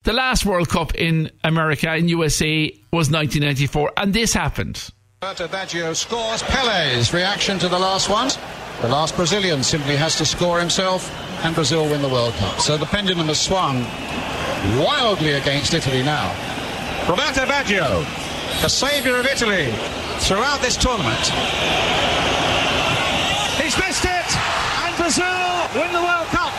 the last World Cup in America, in USA, was 1994, and this happened. Roberto Baggio scores. Pele's reaction to the last one. The last Brazilian simply has to score himself, and Brazil win the World Cup. So the pendulum has swung wildly against Italy now. Roberto Baggio, the saviour of Italy throughout this tournament. He's missed it, and Brazil win the World Cup.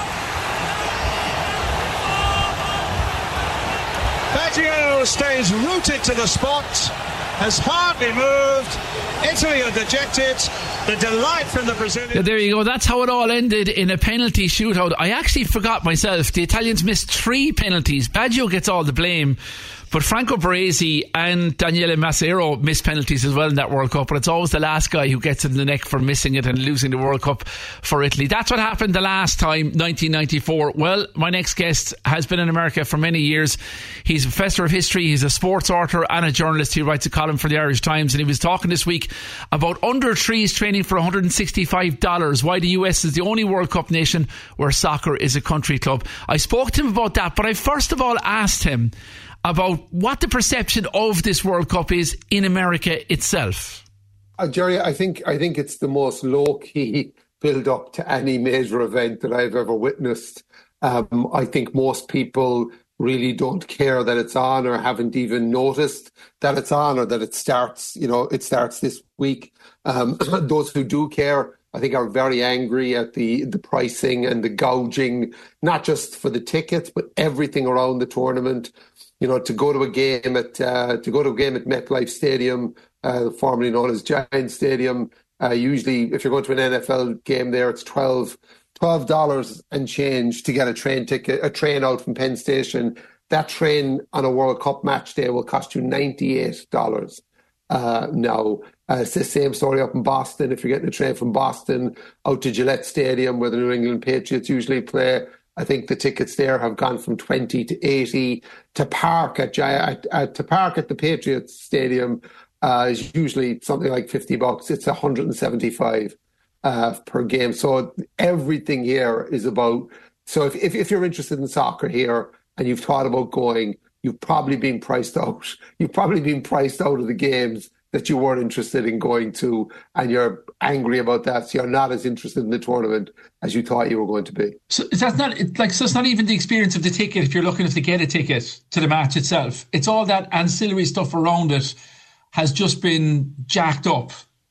Baggio stays rooted to the spot, has hardly moved. Italy are dejected. The delight from the Brazilians. Yeah, there you go. That's how it all ended, in a penalty shootout. I actually forgot myself. The Italians missed 3 penalties. Baggio gets all the blame, but Franco Baresi and Daniele Massero missed penalties as well in that World Cup, but it's always the last guy who gets in the neck for missing it and losing the World Cup for Italy. That's what happened the last time, 1994. Well, my next guest has been in America for many years. He's a professor of history, he's a sports author and a journalist. He writes a column for the Irish Times, and he was talking this week about under trees training for $165, why the US is the only World Cup nation where soccer is a country club. I spoke to him about that, but I first of all asked him about what the perception of this World Cup is in America itself. Jerry, I think it's the most low-key build-up to any major event that I've ever witnessed. I think most people really don't care that it's on, or haven't even noticed that it's on, or that it starts this week. Those who do care, I think, are very angry at the pricing and the gouging, not just for the tickets, but everything around the tournament. You know, to go to a game at MetLife Stadium, formerly known as Giant Stadium. Usually, if you're going to an NFL game there, it's $12 and change to get a train out from Penn Station. That train on a World Cup match day will cost you $98 now. It's the same story up in Boston. If you're getting a train from Boston out to Gillette Stadium, where the New England Patriots usually play, I think the tickets there have gone from 20 to 80. To park at the Patriots Stadium is usually something like $50. It's $175 per game. So everything here is about. So if you're interested in soccer here and you've thought about going, you've probably been priced out. You've probably been priced out of the games that you weren't interested in going to, and you're angry about that. So you're not as interested in the tournament as you thought you were going to be. So that's not so it's not even the experience of the ticket. If you're looking to get a ticket to the match itself, it's all that ancillary stuff around it has just been jacked up.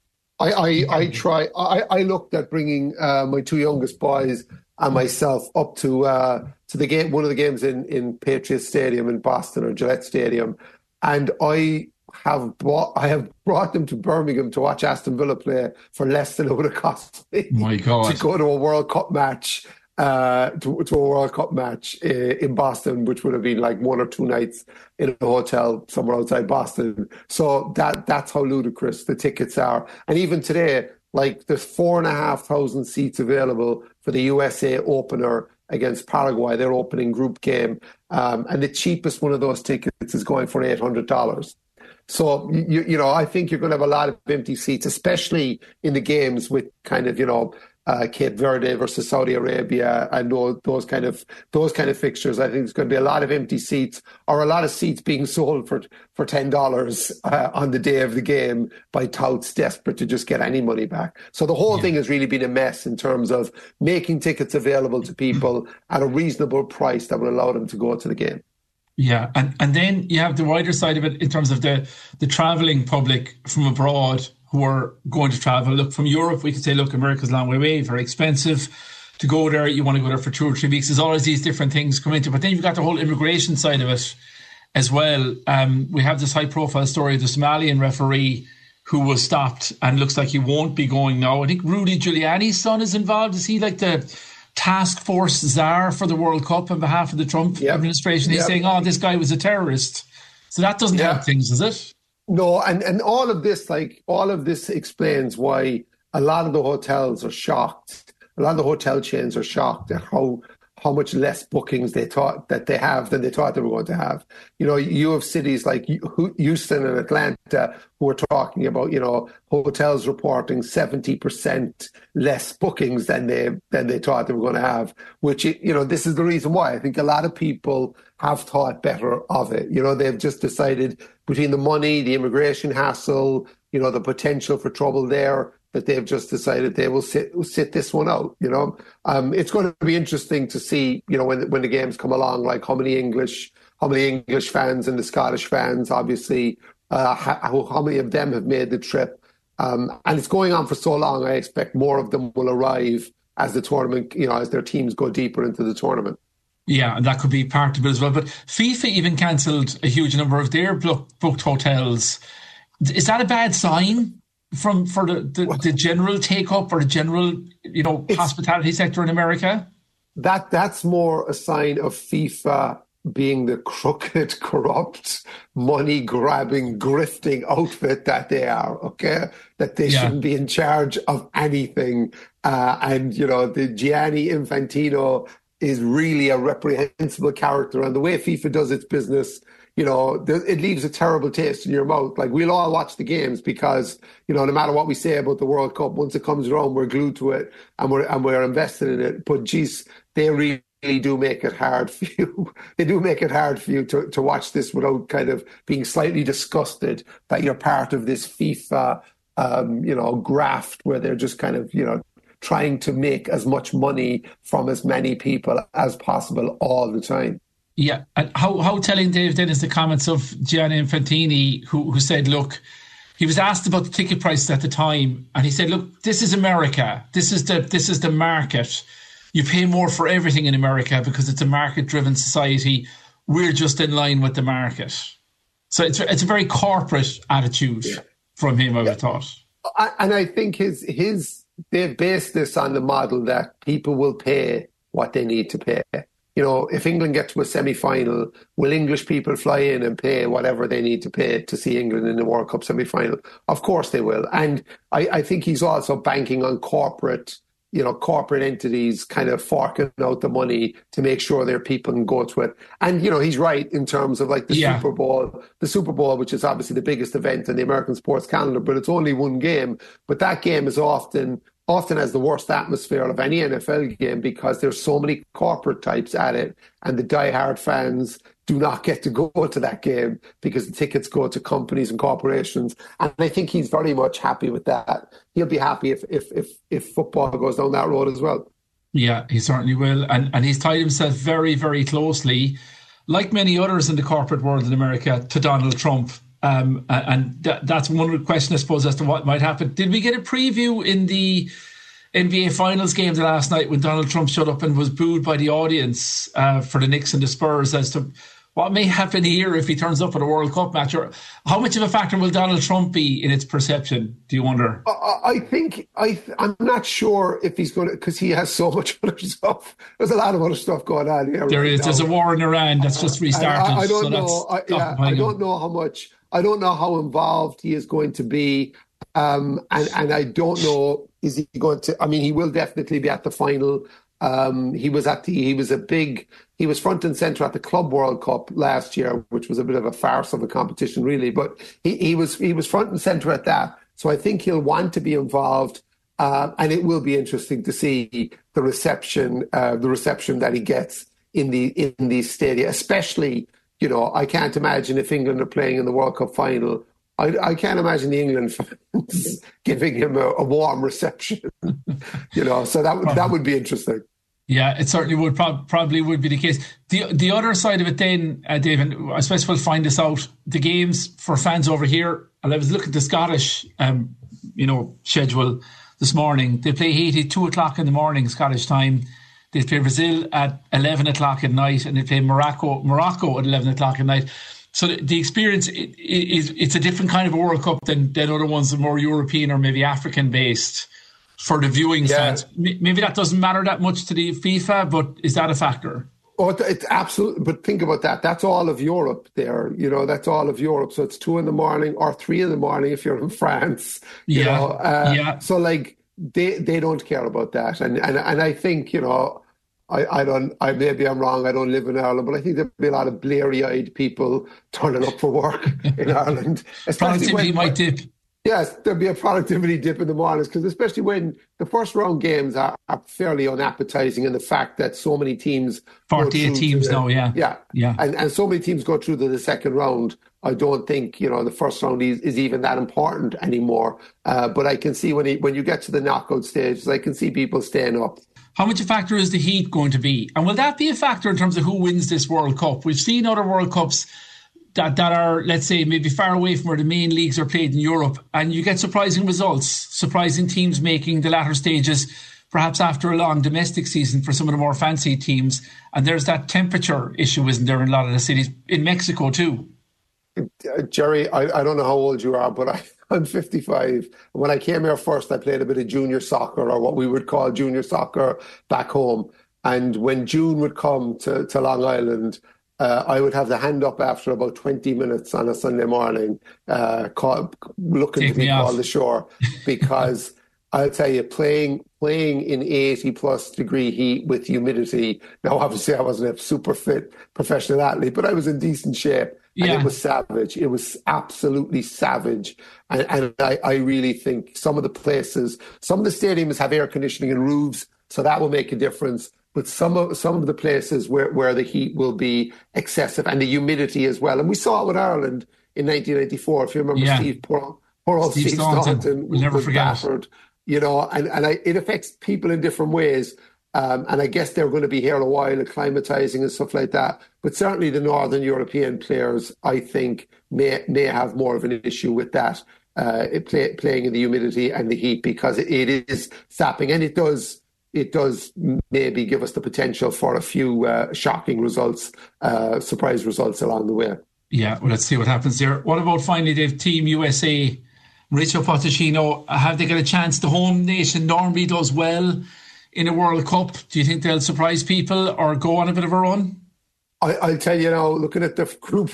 I looked at bringing my 2 youngest boys and myself up to the game, one of the games in Patriots Stadium in Boston, or Gillette Stadium, and I have brought them to Birmingham to watch Aston Villa play for less than it would have cost me My God. to go to a World Cup match, to a World Cup match in Boston, which would have been like 1 or 2 nights in a hotel somewhere outside Boston. So that's how ludicrous the tickets are. And even today, like, there's 4,500 seats available for the USA opener against Paraguay, their opening group game. And the cheapest one of those tickets is going for $800. So, I think you're going to have a lot of empty seats, especially in the games with kind of, Cape Verde versus Saudi Arabia and those kind of fixtures. I think there's going to be a lot of empty seats, or a lot of seats being sold for $10 on the day of the game by touts desperate to just get any money back. So the whole thing has really been a mess in terms of making tickets available to people at a reasonable price that would allow them to go to the game. Yeah, and then you have the wider side of it in terms of the travelling public from abroad who are going to travel. Look, from Europe, we could say, look, America's a long way away, very expensive to go there. You want to go there for 2 or 3 weeks. There's always these different things come into it. But then you've got the whole immigration side of it as well. We have this high-profile story of the Somalian referee who was stopped and looks like he won't be going now. I think Rudy Giuliani's son is involved. Is he like the task force czar for the World Cup on behalf of the Trump administration? He's saying, this guy was a terrorist. So that doesn't help things, does it? No, and all of this explains why a lot of the hotels are shocked. A lot of the hotel chains are shocked at how how much less bookings they thought that they have than they thought they were going to have. You know, you have cities like Houston and Atlanta who are talking about, you know, hotels reporting 70% less bookings than they thought they were going to have, which, you know, this is the reason why I think a lot of people have thought better of it. You know, they've just decided between the money, the immigration hassle, you know, the potential for trouble there, that they've just decided they will sit this one out. You know, it's going to be interesting to see, you know, when the games come along, like how many English fans and the Scottish fans, obviously, how many of them have made the trip. And it's going on for so long. I expect more of them will arrive as the tournament, you know, as their teams go deeper into the tournament. Yeah, and that could be part of it as well. But FIFA even cancelled a huge number of their booked hotels. Is that a bad sign for the general take-up or the general, you know, hospitality sector in America? That's more a sign of FIFA being the crooked, corrupt, money-grabbing, grifting outfit that they are, okay? That they shouldn't be in charge of anything. And, you know, the Gianni Infantino is really a reprehensible character. And the way FIFA does its business, you know, it leaves a terrible taste in your mouth. Like, we'll all watch the games because, you know, no matter what we say about the World Cup, once it comes around, we're glued to it and we're invested in it. But geez, they really do make it hard for you. They do make it hard for you to watch this without kind of being slightly disgusted that you're part of this FIFA, you know, graft where they're just kind of, you know, trying to make as much money from as many people as possible all the time. Yeah, and how telling, Dave, then is the comments of Gianni Infantino, who said, look, he was asked about the ticket prices at the time, and he said, look, this is America. This is the market. You pay more for everything in America because it's a market-driven society. We're just in line with the market. So it's a very corporate attitude from him, I would have thought. And I think they've based this on the model that people will pay what they need to pay. You know, if England get to a semi-final, will English people fly in and pay whatever they need to pay to see England in the World Cup semi-final? Of course they will. And I think he's also banking on corporate entities kind of forking out the money to make sure their people can go to it. And, you know, he's right in terms of like the Super Bowl, which is obviously the biggest event in the American sports calendar, but it's only one game. But that game is often has the worst atmosphere of any NFL game because there's so many corporate types at it, and the diehard fans do not get to go to that game because the tickets go to companies and corporations. And I think he's very much happy with that. He'll be happy if football goes down that road as well. Yeah, he certainly will. And he's tied himself very, very closely, like many others in the corporate world in America, to Donald Trump. And that's one question, I suppose, as to what might happen. Did we get a preview in the NBA Finals game last night when Donald Trump showed up and was booed by the audience for the Knicks and the Spurs as to what may happen here if he turns up at a World Cup match? Or how much of a factor will Donald Trump be in its perception, do you wonder? I think I'm not sure if he's going to, because he has so much other stuff. There's a lot of other stuff going on here. There's a war in Iran that's just restarted. I don't know. I don't know how much. I don't know how involved he is going to be. And I don't know, is he going to, I mean, he will definitely be at the final. He was front and center at the Club World Cup last year, which was a bit of a farce of a competition, really. But he was front and center at that. So I think he'll want to be involved. And it will be interesting to see the reception that he gets in these stadia, especially, you know, I can't imagine if England are playing in the World Cup final, I can't imagine the England fans giving him a warm reception, you know, so that would be interesting. Yeah, it certainly would probably would be the case. The other side of it then, David, I suppose we'll find this out. The games for fans over here, and I was looking at the Scottish, schedule this morning. They play Haiti 2:00 in the morning, Scottish time. They play Brazil at 11 o'clock at night, and they play Morocco at 11 o'clock at night. So the experience it's a different kind of a World Cup than other ones that are more European or maybe African based for the viewing fans. Maybe that doesn't matter that much to the FIFA, but is that a factor? Oh, it's absolutely. But think about that. That's all of Europe there. You know, that's all of Europe. So it's 2 a.m. or 3 a.m. if you're in France. You know? So like they don't care about that. And I think, you know, maybe I'm wrong. I don't live in Ireland, but I think there'll be a lot of bleary-eyed people turning up for work in Ireland. Productivity might dip. Yes, there'll be a productivity dip in the mornings, because especially when the first round games are fairly unappetizing, and the fact that so many teams 48 teams now, yeah. And so many teams go through to the second round. I don't think the first round is even that important anymore. But I can see when you get to the knockout stages, I can see people staying up. How much a factor is the heat going to be? And will that be a factor in terms of who wins this World Cup? We've seen other World Cups that are, let's say, maybe far away from where the main leagues are played in Europe, and you get surprising results, surprising teams making the latter stages, perhaps after a long domestic season for some of the more fancy teams. And there's that temperature issue, isn't there, in a lot of the cities, in Mexico too? Jerry, I don't know how old you are, but I'm 55. When I came here first, I played a bit of junior soccer, or what we would call junior soccer, back home. And when June would come to Long Island, I would have the hand up after about 20 minutes on a Sunday morning, looking to be called ashore, because I'll tell you, playing in 80 plus degree heat with humidity. Now, obviously, I wasn't a super fit professional athlete, but I was in decent shape. And it was savage. It was absolutely savage. And I really think some of the stadiums have air conditioning and roofs, so that will make a difference. But some of the places where the heat will be excessive, and the humidity as well. And we saw it with Ireland in 1994. If you remember, poor old Steve Staunton we'll never forget. Battered, it affects people in different ways. And I guess they're going to be here a while, acclimatizing and stuff like that. But certainly the Northern European players, I think, may have more of an issue with that, playing in the humidity and the heat, because it is sapping, and it does maybe give us the potential for a few shocking results, surprise results along the way. Yeah, well, let's see what happens there. What about finally, Dave, Team USA, Mauricio Pochettino, have they got a chance? The home nation normally does well in a World Cup. Do you think they'll surprise people or go on a bit of a run? I'll tell you now, looking at their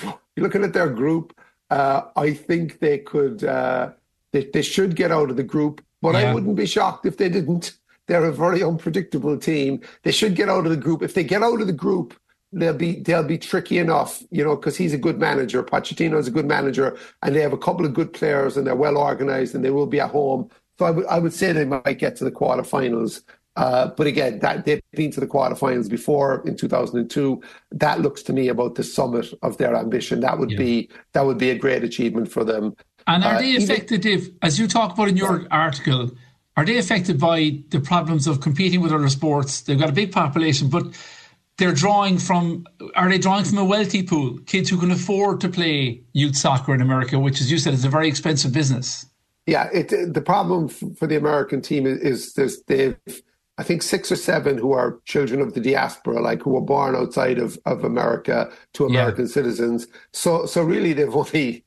group, I think they could, they should get out of the group, but I wouldn't be shocked if they didn't. They're a very unpredictable team. They should get out of the group. If they get out of the group, they'll be tricky enough, because he's a good manager. Pochettino is a good manager, and they have a couple of good players, and they're well organised, and they will be at home. So I would say they might get to the quarterfinals. But again, that they've been to the quarterfinals before in 2002. That looks to me about the summit of their ambition. That would be a great achievement for them. And are they affected, Dave, as you talk about in your article? Are they affected by the problems of competing with other sports? They've got a big population, but are they drawing from a wealthy pool? Kids who can afford to play youth soccer in America, which, as you said, is a very expensive business. Yeah, the problem for the American team is they've, I think, 6 or 7 who are children of the diaspora, like who were born outside of America to American citizens. So really they've only,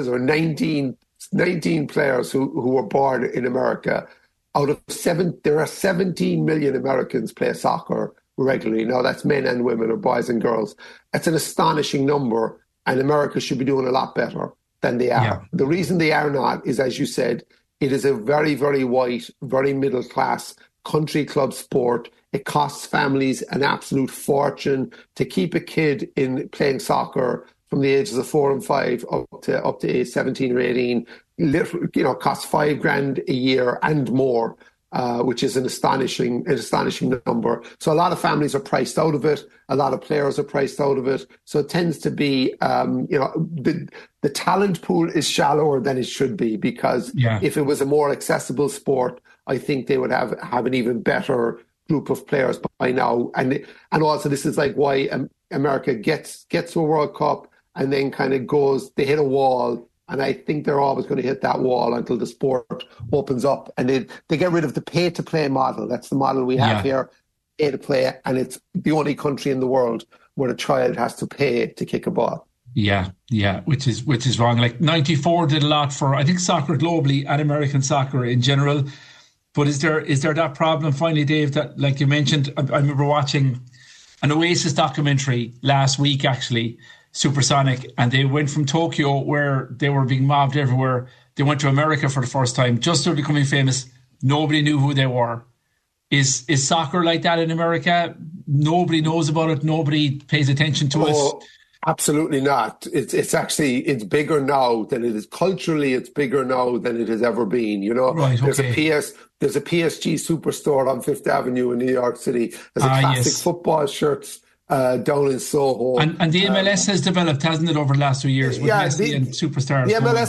19 players who were born in America. Out of 7, there are 17 million Americans play soccer regularly. Now, that's men and women, or boys and girls. That's an astonishing number, and America should be doing a lot better than they are. Yeah. The reason they are not is, as you said, it is a very, very white, very middle-class country club sport. It costs families an absolute fortune to keep a kid in playing soccer from the ages of 4 and 5 up to age 17 or 18. Costs $5,000 a year and more, which is an astonishing number. So a lot of families are priced out of it. A lot of players are priced out of it. So it tends to be, the talent pool is shallower than it should be, because if it was a more accessible sport, I think they would have an even better group of players by now. And also, this is like why America gets to a World Cup and then kind of they hit a wall. And I think they're always going to hit that wall until the sport opens up. And they get rid of the pay-to-play model. That's the model we have here, pay-to-play. And it's the only country in the world where a child has to pay to kick a ball. Yeah, which is wrong. Like 94 did a lot for, I think, soccer globally and American soccer in general. But is there that problem finally, Dave, that, like you mentioned, I remember watching an Oasis documentary last week, actually, Supersonic, and they went from Tokyo, where they were being mobbed everywhere. They went to America for the first time, just after becoming famous. Nobody knew who they were. Is soccer like that in America? Nobody knows about it. Nobody pays attention to it. Absolutely not. It's bigger now than it is culturally. It's bigger now than it has ever been. You know, right, okay. There's a PSG superstore on Fifth Avenue in New York City. There's a classic football shirts down in Soho. And the MLS has developed, hasn't it, over the last 2 years with Messi and superstars?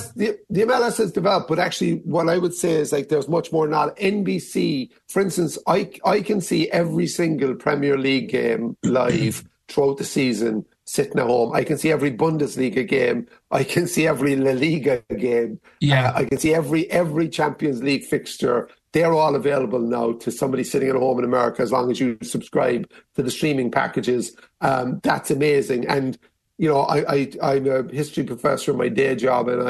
The MLS has developed, but actually what I would say is like there's much more now. NBC, for instance, I can see every single Premier League game live throughout the season sitting at home. I can see every Bundesliga game. I can see every La Liga game. Yeah. I can see every Champions League fixture. They're all available now to somebody sitting at home in America as long as you subscribe to the streaming packages. That's amazing. And, you know, I'm a history professor in my day job, and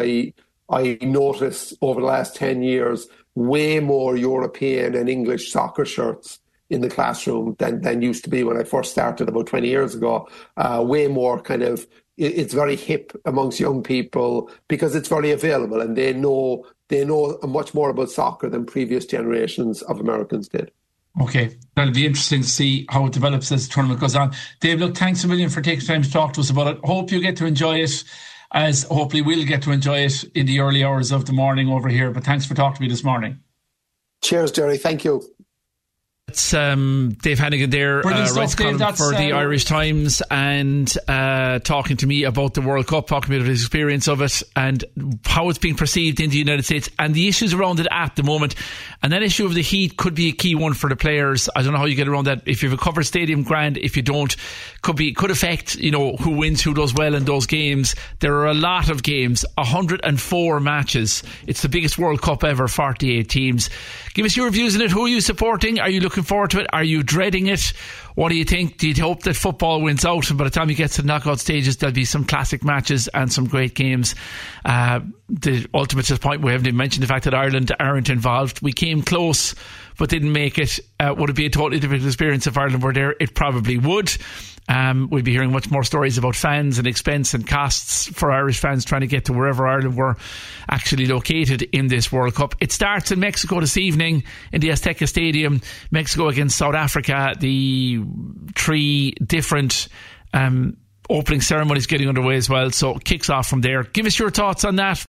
I noticed over the last 10 years way more European and English soccer shirts in the classroom than used to be when I first started about 20 years ago. Way more kind of, it's very hip amongst young people because it's very available, and they know much more about soccer than previous generations of Americans did. Okay, that'll be interesting to see how it develops as the tournament goes on. Dave, look, thanks a million for taking time to talk to us about it. Hope you get to enjoy it, as hopefully we'll get to enjoy it in the early hours of the morning over here. But thanks for talking to me this morning. Cheers, Jerry. Thank you. It's Dave Hannigan there, writes column for the Irish Times, and talking to me about the World Cup, talking about his experience of it and how it's being perceived in the United States and the issues around it at the moment. And that issue of the heat could be a key one for the players. I don't know how you get around that. If you have a covered stadium, grand. If you don't, could affect, you know, who wins, who does well in those games. There are a lot of games, 104 matches. It's the biggest World Cup ever, 48 teams. Give us your views on it. Who are you supporting? Are you looking forward to it? Are you dreading it? What do you think? Do you hope that football wins out, and by the time you get to the knockout stages there'll be some classic matches and some great games? The ultimate point, we haven't even mentioned the fact that Ireland aren't involved. We came close but didn't make it. Would it be a totally different experience if Ireland were there? It probably would. We'll be hearing much more stories about fans and expense and costs for Irish fans trying to get to wherever Ireland were actually located in this World Cup. It starts in Mexico this evening in the Azteca Stadium. Mexico against South Africa. The 3 different opening ceremonies getting underway as well, so it kicks off from there. Give us your thoughts on that.